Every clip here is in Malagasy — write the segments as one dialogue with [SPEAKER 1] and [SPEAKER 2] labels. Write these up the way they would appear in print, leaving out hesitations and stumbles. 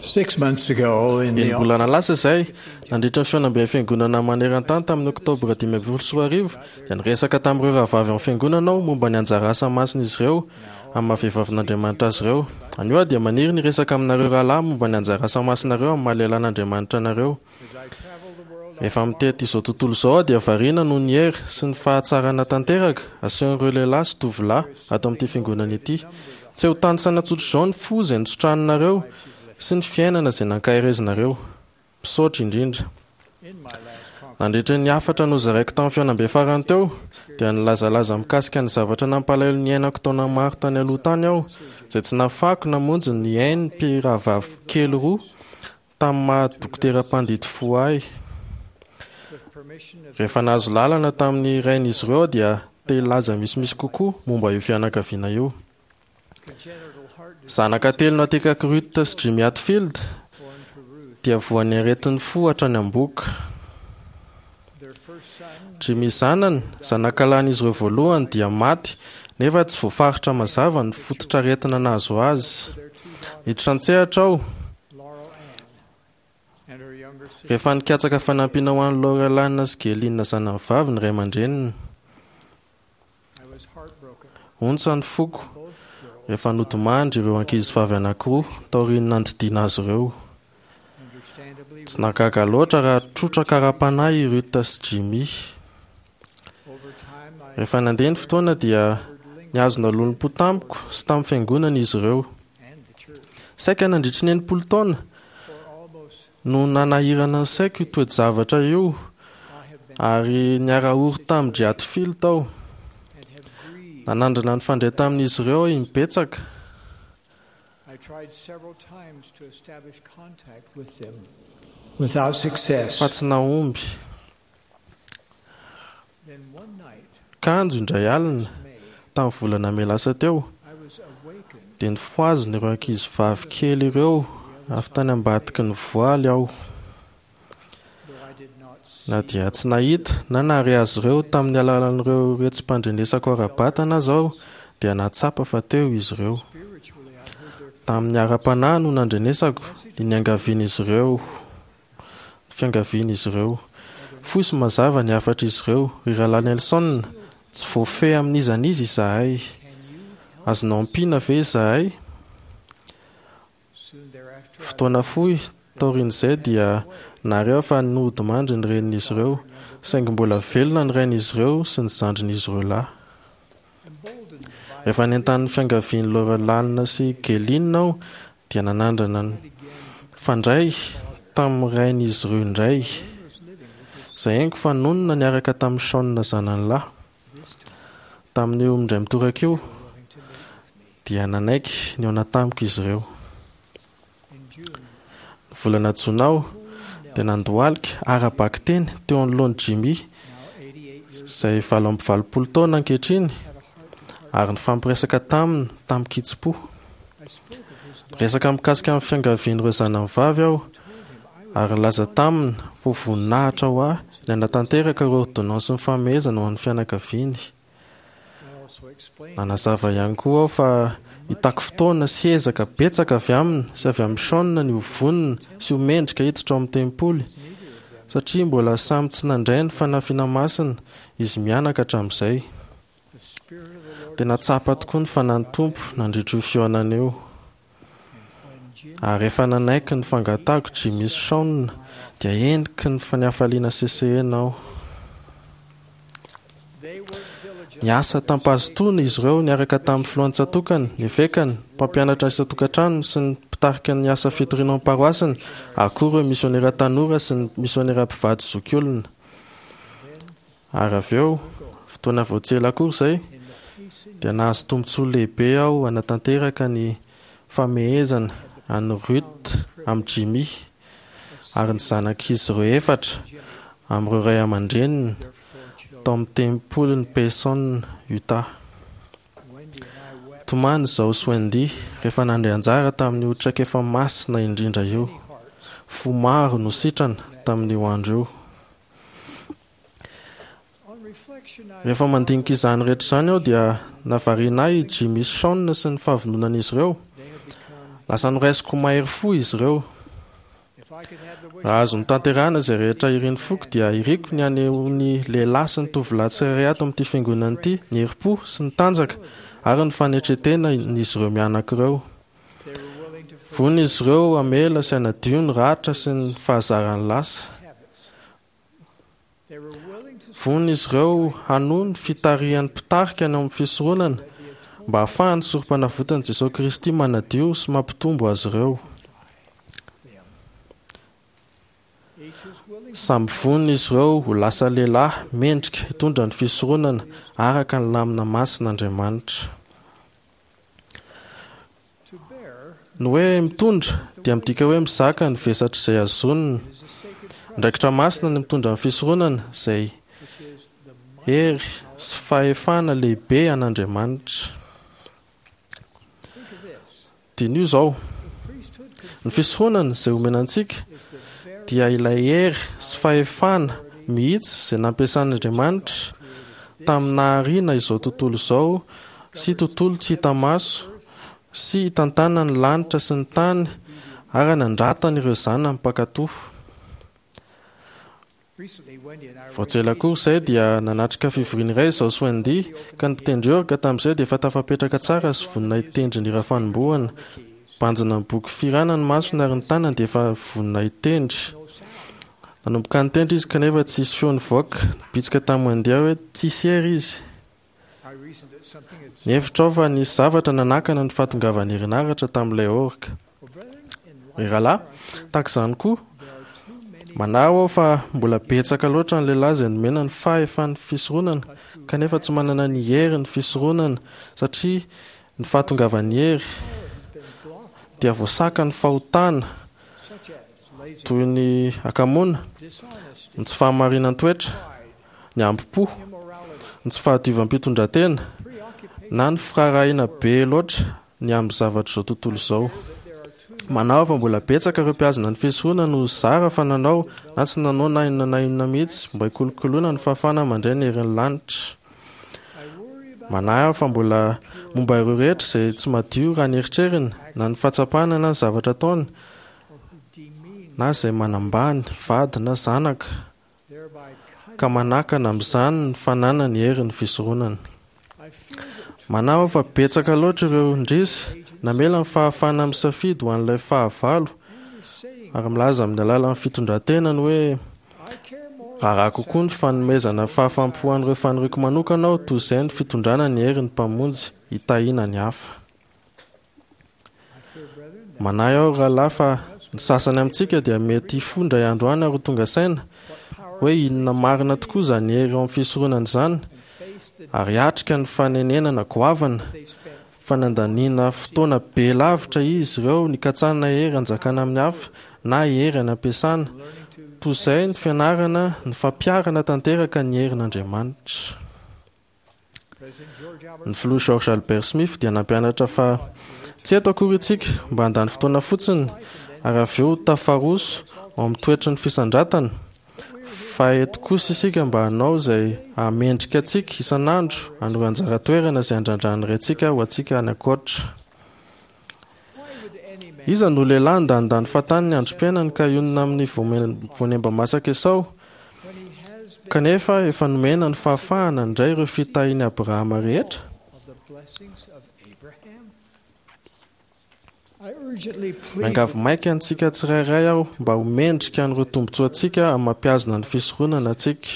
[SPEAKER 1] 6 months ago in the
[SPEAKER 2] Volana lasa izay nandritra ny fianambe fiangonana maneran-tany tamin'ny oktobra 2024 dia niresaka tamin'ireo rahavavy amin'ny fiangonana aho momba ny anjara asa masina izy ireo amin'ny mahavehivavin''Andriamanitra azy ireo. Anio dia maniry ny resaka aminareo rahalahy momba ny anjara asa masina ireo amin'ny mahalelan'Andriamanitra anareo. Rehefa mitety izao tontolo izao dia variana noho ny hery sy ny fahatsarana tanteraka asehon'ireo lehilahy sy tovolahy ato amin'ity fiangonana ity. Tsy ho tany sanatsotro izao ny fo izay nitsotranareo sy ny fiainana izay nankahirizinareo. Misaotra indrindra. Nandritra ny 4 nozaraiko tamin'ny fianambe farany teo dia nilazalaza mikasika ny zavatra nampalahelo ny ainako taona maro tany aloha tany aho izay tsy nafako namonjy ny ainy mpirahavavy kely roa tamin'ny maha-dokotera-pandity fo ahy. Rehefa nahazo lalana tamin'ny rain'izy ireo dia te-hilaza misimisy kokoa momba io fianakaviana io. Zanaka telo natekakirotita sy Jimmy Hatfield dia voan'ny aretin'ny fo hatrany am-boka. Jimmy zanany, zanakalàn'izy ireo voalohany dia maty nefa tsy voafaritra mazava ny fototra aretina nahazo azy. Hiditra an-tsehatra aho rehefa nikatsaka fanampiana ho an'ny Laurelana sy Geline zanany vavy ny ray aman-dreniny. Ontsa ny foko rehefa nodomandry ireo ankizy vavy anankiroa taoriany nandidiana azy ireo. Tsy nagaga loatra raha trotra kara-panahy Ruth sy Jimmy. Rehefa nandeha ny fotoana dia niazo nalon'om-po tamiko sy tamin'ny fiangonana izy ireo. Saika nandritry ny 80 taona no nanahirana ny saiko io toejavatra io ary niara-ory tamin'ny Hatfield tao. Nanandrana ny fandray tamin'izy ireo imbetsaka.
[SPEAKER 1] without success.
[SPEAKER 2] Fa tsy nahomby. Kanjo indray alina tamin'ny volana melasa teo dia nifoaziny ireo ankizy vavy kely ireo avy tany ambadiky ny voaly aho. Na dia tsy nahita na nahare azy ireo tamin'ny alalan'ireo retsim-pandrenesako ara-batana zao dia natsapa fa teo izy ireo. Tamin'ny ara-panahy no nandrenesako ny angavian'izy ireo. Fiangavian'izy ireo. Fosy mazava ny afatra izy ireo. Rirala Nelson, tsy voafehy amin'izan'izy izahay. Azonao ampiana ve izahay? Fotoana fohy taorian'izay dia nareo fa nodimandry ny renin'izy ireo, saingy mbola velona ny rain'izy ireo sy ny zandrin'izy ireo lahy. Rehefa nentan'ny fiangavian'ny Laurelana sy Geline aho dia nanandrana ny fandray tamin'ny rain'izy ireo indray. Izay haingo fa nonona niaraka tamin'ny Sean zanany lahy. Tamin'io indray mitoraka io dia nanaiky ny ao natamiko izy ireo. Volana Jona aho dia nandohalika ara-baky teny teo anoloan'i Jimmy izay 20 taona ankehitriny ary nifampiresaka tamin'ny Kitsipo. Resaka mikasika amin'ny fiangavian'ireo zanany vavy aho ary laza taminy ho voninahitra ho ahy ny anatanteraka ireo ordonnance ny famehezana ho an'ny fianakaviany. Nanazava ihany koa aho fa hitako fotoana sy ezaka betsaka avy aminy sy avy amin'ny Sean ny hovonina sy homendrika hiditra ao amin'ny tempoly satria mbola samy tsy nandray ny fanafiana masina izy mianaka hatramin'izay. Dia natsapa tokoa ny fanahy Tompo nandritra io fioanana eo. Ary rehefa nanaiky ny fangatahako Jimmy sy Sean dia endriky ny faniafaliana sesehana aho. Niasa tampazotony izy ireo niaraka tamin'ny filohan-tsatokany, ny vekany, mpampianatra ny satokantrano sy ny mpitarika ny asa fitoriana amin'ny paroasiny, akory ireo misionera tanora sy ny misionera mpivady zokiolona. Ary avy eo, fotoana voatsela akory izay, dia nahazo tombotsoa lehibe aho anatanteraka ny famehezana an'ny Ruth amin'ny Jimmy ary ny zanak'izy ireo 4 amin'ireo ray aman-dreniny tao amin'ny tempoly ny Payson, Utah. Tomany izao sy Wendy rehefa nandray anjara tamin'ny otraka efa masina indrindra io. Fo maro no sitrana tamin'io andro io. Rehefa mandinika izany rehetra izany aho dia navarinahy Jimmy Sean sy ny fahavononan'izy ireo lasa noraisiko mahery fo izy ireo. Raha azo mitanterana izay rehetra ireny foko dia iriko ny aneho'ny lehilahy sy ny tovolahy tsirairay ato amin'ity fiangonana ity ny herim-po sy ny tanjaka ary ny fanetretena n'izy ireo mianak'ireo. Vonona izy ireo amela sy anadio ny ratra sy ny fahazarany lasa. Vonona izy ireo hanohy ny fitarihan'ny mpitarika any amin'ny fisoronana mba hahafahany sorom-panavotan'i Jesosy Kristy manadio sy mampitombo azy ireo. Samby vonona izy ireo ho lasa lehilahy mendrika hitondra ny fisoronana araka ny lamina masin'Andriamanitra. Ny hoe mitondra dia midika hoe mizaka ny vesatra izay azonina. Ndraikitra masina ny mitondra ny fisoronana izay hery sy fahefana lehibe an'Andriamanitra. Dinio izao, ny fisoronana izay omenantsika dia ilay hery sy fahefana mihitsy izay nampiasan'Andriamanitra tamin'ny nahariana izao tontolo izao sy tontolo tsy hita maso sy hitantana ny lanitra sy ny tany ary nandratana ireo zanany mpakatoho. Voatsy ela koa izay dia nanatrika fivoriana iray izao Soandy ka ny mpitendry orga tamin'izay dia efa tafapetraka tsara sy vonina hitendry ny rafanombohana. Banjina ny boky firana ny masony ary ny tanany dia efa vonina hitendry. Nanomboka nitendry izy kanefa tsy hisy feo nivoaka. Bitsika tamin'ny mandeha hoe tsisy hery izy. Nihevitra ao fa nisy zavatra nanakana ny fahatongavan'ny herinaratra tamin'ilay orga. Ry rahalahy, tahaka izany koa, manao aho fa mbola betsaka loatra ny lehilahy izay nomena ny fahefan'ny fisoronana kanefa tsy manana ny hery ny fisoronana satria ny fahatongavan'ny hery dia voasaka ny fahotana toy ny akamona, ny tsy fahamarinana toetra, ny ampi-po, ny tsy fahadiovam-pitondratena na ny firarahina be loatra ny amin'ny zavatra izao tontolo izao. Manao fa mbola betsaka ireo mpiazana ny fisoronana no zara fa nanao na tsy nanao na inona na inona mihitsy mba hikolokoloana ny fahafana mandray ny herin'ny lanitra. Manao fa mbola momba ireo rehetra izay tsy madio raha ny eritreriny na ny fahatsapana na ny zavatra ataony na izay manambany vady na zanaka ka manakana amin'izany ny fanana ny herin'ny fisoronana. Manao fa betsaka loatra ireo ndrisy namela ny fahafana amin'ny safidy ho an'ilay fahavalo ary milaza amin'ny alalan'ny fitondrantenany hoe raha kokoa ny fanomezana fahafampohan'ireo faniriako manokana ao toy izay ny fitondrana ny herin'ny mpamonjy hitahina ny hafa. Manahy aho rahalahy fa ny sasany amintsika dia mety hifondra androany ary tonga saina hoe inona marina tokoa izany hery ao amin'ny fisoronana izany ary atrika ny fanenenana goavana fa nandaniana fotoana be lavitra izy ireo nikatsana hery anjakana amin'ny hafa na hery any ampiasana toy izay ny fianarana ny fampiarana tanteraka ny herin'Andriamanitra. Ny filoha George Albert Smith dia nampianatra fa tsy eto akory itsika mba handany fotoana fotsiny ary avy eo tafaroso ao amin'ny toetra ny fisandratana fa eto kosa isika mba hanao izay hamendrika antsika isan'andro hanoro anjara toerana izay andrandran'iray antsika ho antsika any ankoatra. Iza no lehilahy ndanindany fatany ny androm-piainany ka ionina amin'ny voanemba masaka Esau kanefa efa nomena ny fahafahana indray ireo fitahiany Abrahama rehetra. Miangavy maika antsika tsirairay aho mba ho mendrika an'ireo tombontsoa antsika amin'ny mampiazana ny fisoronana antsika.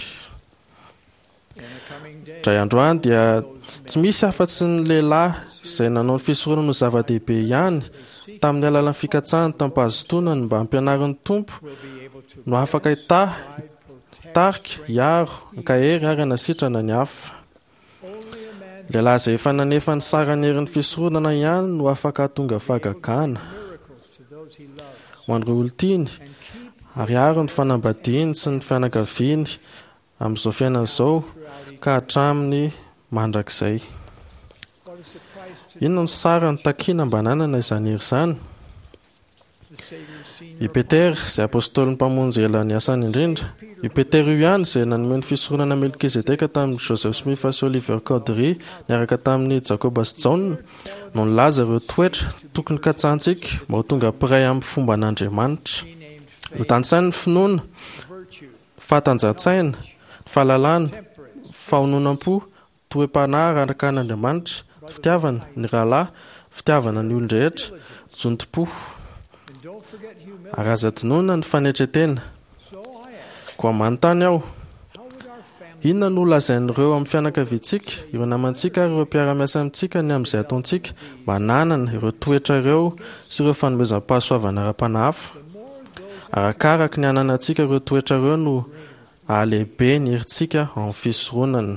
[SPEAKER 2] Dray androany dia tsy misy afa-tsy ny lehilahy izay nanao ny fisoronana ho zava-dehibe ihany tamin'ny alalan'ny fikatsahany tampahazotonany mba hampianarin'ny tompo no afaka tarika, hiaro, nkahery ary hanasitrana ny hafa. Lehilahy izay efa nanefa ny sarany herin'ny fisoronana ihany no afaka hatonga fahagagana ho an'ireo olon-tiany ary aro ny fanambadiany sy ny fianakaviany amin'izao fiainana izao ka hatraminy mandrakizay. Inona no sara ny takiana mba nanana izany hery izany? I Petera izay apôstôly mpamonjy ela ny asany indrindra. I Petera io ihany izay nanome ny fisoronana Melkizedeka tamin'ny Joseph Smith sy Oliver Cowdery niaraka tamin'ny Jacobus John no nilaza ireo toetra tokony katsahantsika mba ho tonga piray amin'ny fomba an'Andriamanitra. Ho tantsainy ny finoana, fahatanjahantsaina, fahalalana, fahononam-po, toe-panahy araka an'Andriamanitra, fitiavana ny rahalahy, fitiavana ny olon-drehetra, jontom-po, arazadinoana ny faneitretena. Koa manontany aho, inona no lazain'ireo amin'ny fianakaviantsika, ireo namantsika ary ireo mpiara-miasa amintsika ny amin'izay ataontsika mba hananana ireo toetra ireo sy ireo fanomezam-pahasoavana ara-panahafa. Arakaraka ny ananantsika ireo toetra ireo no ahalehibe ny herintsika amin'ny fisoronana.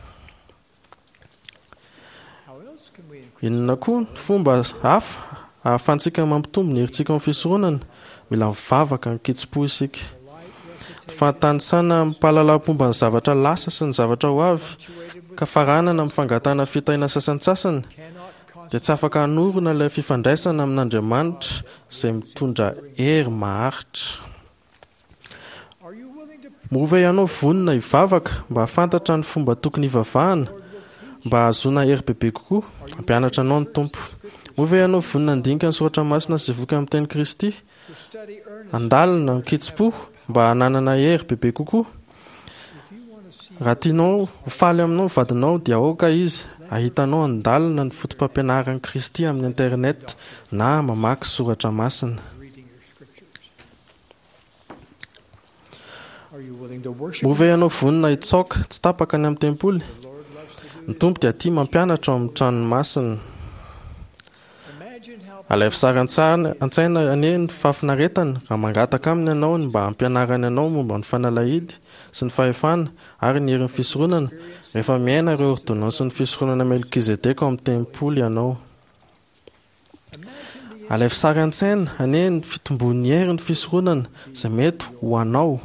[SPEAKER 2] Inona koa ny fomba hafa ahafahantsika mampitombo ny herintsika amin'ny fisoronana? Mila mivavaka ny kitsi-po isika. Fahatanisana mipahalalam-pomba ny zavatra lasa sy ny zavatra ho avy, ka faranana amin'ny fangatana fitaina sasantsasany, dia tsy afaka hanorona ilay fifandraisana amin'Andriamanitra izay mitondra hery maharitra. Mova ianao vonona hivavaka mba hafantatra ny fomba tokony hivavahana, mba hahazoana hery bebe kokoa, hampianatra anao ny Tompo. Mova ianao vonona handinika ny soratra masina sy voka amin'ny teny Kristy, handalina ny kitsi-po mba hananana hery bebe kokoa. Raha tianao faly aminao ny vadinao dia aoka izy, ahitanao handalina ny fotom-pampianaran'i Kristy amin'ny internet na mamaky soratra masina. Mova ianao vonona hitsaoka tsy tapaka ny amin'ny tempoly, ny Tompo dia tia mampianatra ao amin'ny tranony masina. Alaivo sary an-tsaina anie ny fahafinaretana raha mangataka aminy ianao ny mba hampianarany ianao momba ny fanalahidy sy ny fahefana ary ny herin'ny fisoronana rehefa miaina ireo ordonansin'ny fisoronana Melkizedeka ao amin'ny tempoly ianao. Alaivo sary an-tsaina anie ny fitombon'ny herin'ny fisoronana izay mety ho anao.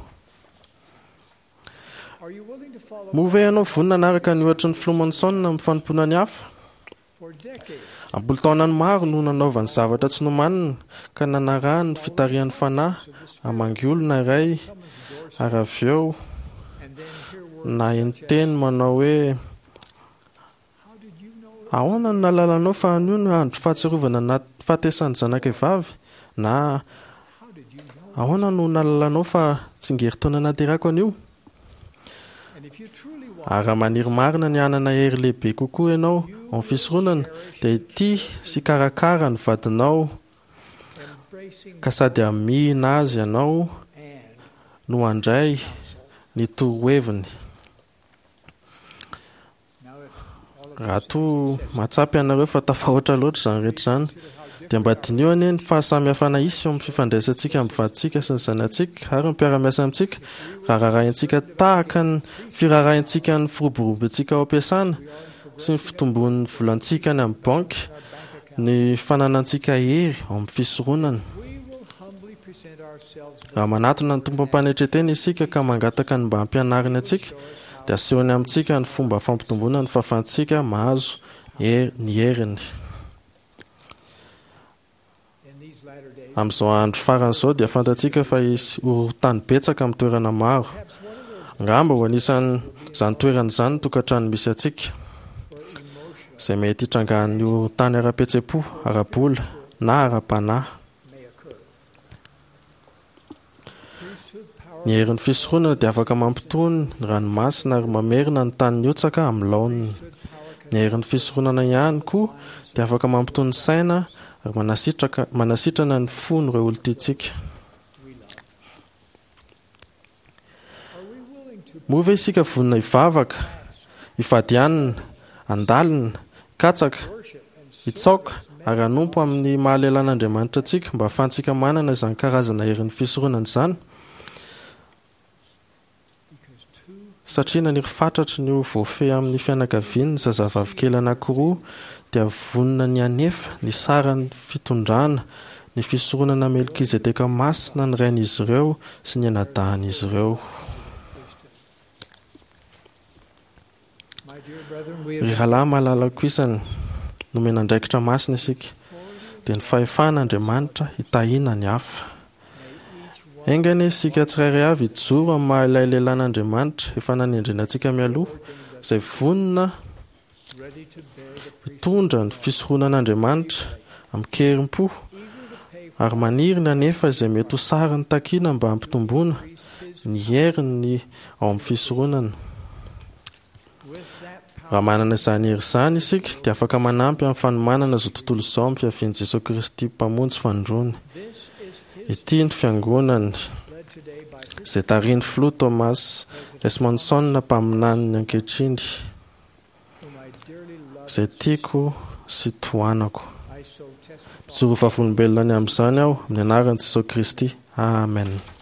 [SPEAKER 2] Mova ianao vonona anaraka ny ohatry ny Flomonson amin'ny fanompoana ny hafa. Ampoly taonany maro no nanaovany zavatra tsy nomanina ka nanarahany ny fitarihan'ny fanahy hamangiolona iray ary avy eo na enteny manao hoe ahoana no nalalanao fa anio no andro fahatsiarovana na fahatesan'ny zanakavavy, na ahoana no nalalanao fa tsingerin-taona naterako anio. Ary maniry marina ny anana hery lehibe kokoa ianao amin'ny fisoronana dia ity sy karakara ny vadinao, ka sady amihina azy ianao no handray ny toroheviny. Raha toa mahatsapy ianareo fa tafahoatra loatra izany rehetra izany dia mba dinio anie ny fahasamihafana isy amin'ny fifandraisantsika amin'ny vadintsika sy ny zanantsika ary ny mpiara-miasa amintsika raha rarahintsika tahaka ny firarahintsika ny firoborobontsika ao am-piasana sy ny fitombon'ny volantsika ny amin'ny banky, ny fananantsika hery ao amin'ny fisoronana. Raha manatona ny tompo ampaneitretena isika ka mangataka ny mba hampianariny antsika dia asehony amintsika ny fomba fampitomboana ny fahafahantsika mahazo ny heriny. Amin'izao andro faran'izao dia fantatsika fa hisy tany betsaka amin'ny toerana maro. Ngamba ho anisan'ny izany toerana izany tokantrano misy antsika izay mety hitrangahan'ny tany ara-petse-po, ara-bola na ara-panahy. Ny herin'ny fisoronana dia afaka mampitony ny ranomasina ary mamerina ny tany niotsaka amin'ny laoniny. Ny herin'ny fisoronana ihany koa dia afaka mampitony saina ary manasitrana ny fony ireo olon-tiantsika. Mova isika vonona hivavaka, hifadianina, handalina, katsaka, hitsaoka ary hanompo amin'ny mahalelan'Andriamanitra antsika mba ahafahantsika manana izany karazana herin'ny fisoronana izany. Satria naniry fatratra ny voafehy amin'ny fianakaviany ny zazavavy kely anankiroa dia vonona ny anefa ny saran'ny fitondrana ny fisoronana Melkizedeka masina ny rain'izy ireo sy ny anadahan'izy ireo. Ry rahalahy mahalalako isany nomena andraikitra masina isika dia ny fahefan'Andriamanitra hitahina ny hafa. Engany isika tsirairay avy hijoro amin'ny mahalay lehilan'Andriamanitra efa nanendrina antsika mialoha, izay vonona hitondra ny fisorohanan'Andriamanitra amin'ny kerim-po ary manirina anefa izay mety ho sariny takiana mba hampitomboana ny heriny ao amin'ny fisoronana. Raha manana izany hery izany isika dia afaka manampy amin'ny fanomanana izao tontolo izao amin'ny fiavian'i Jesosy Kristy mpamonjy fandroany. Ity ny fiangonany izay tarihin'ny filoha Thomas Esmonson mpaminany ankehitriny, izay tiako sy tohanako. Mijoro vavolombelona ny amin'izany aho amin'ny anaran'i Jesosy Kristy. Amen.